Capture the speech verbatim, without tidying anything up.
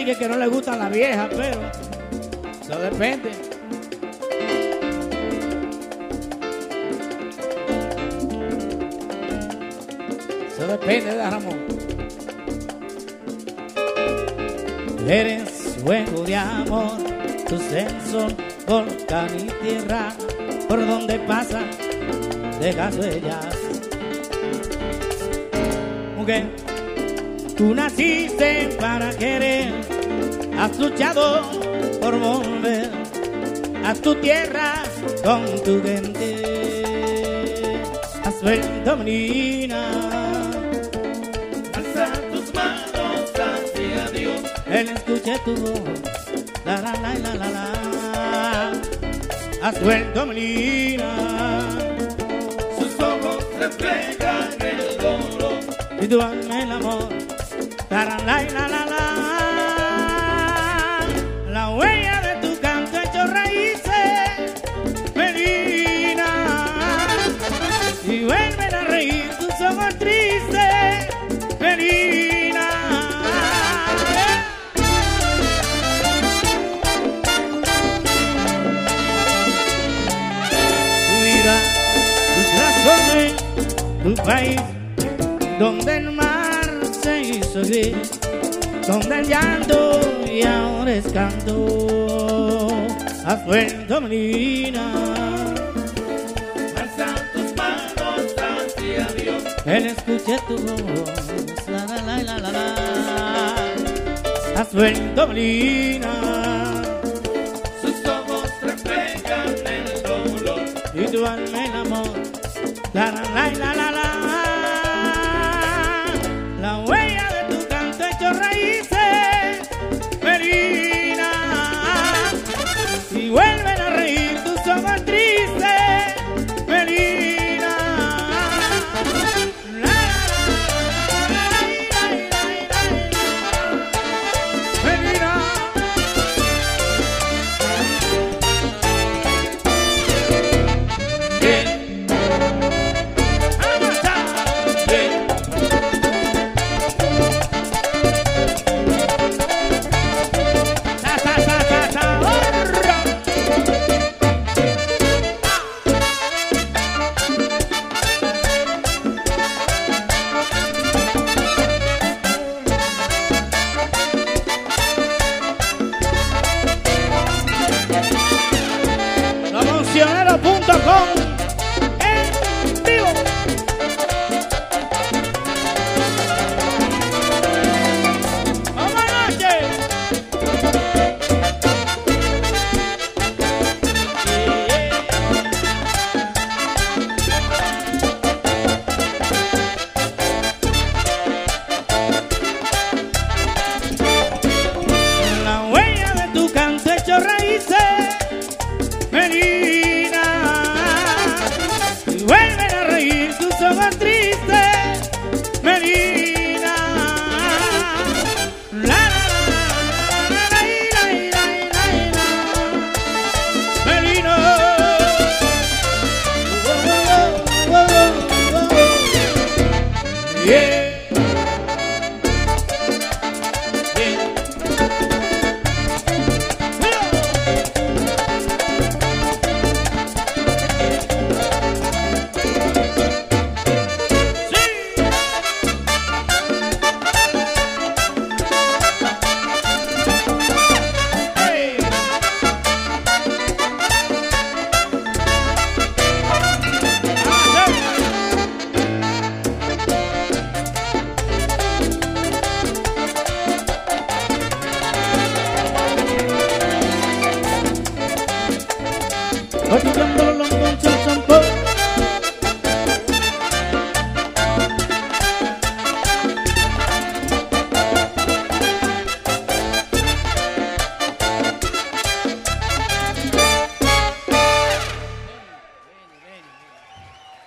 diga que no le gustan las viejas, pero eso depende. Eso depende de Ramón. Eres fuego de amor, tu sensor, volcán y tierra, por donde pasa, dejas huellas. Mujer, tú naciste para querer, has luchado por volver a tu tierra con tu gente. Has vuelto menina, alza tus manos hacia Dios. Él escuche tu voz, la la la la la la. Has vuelto menina, sus ojos reflejan el dolor y tu alma el amor, la la la la la la. La huella de tu canto hecho raíces, menina, y vuelven a reír tus ojos tristes, menina. Tu país, donde el mar se hizo gris, donde el llanto y ahora es canto. Has vuelto menina, alza tus manos hacia Dios. Él escuche tu voz, la la la la la la. Has vuelto menina.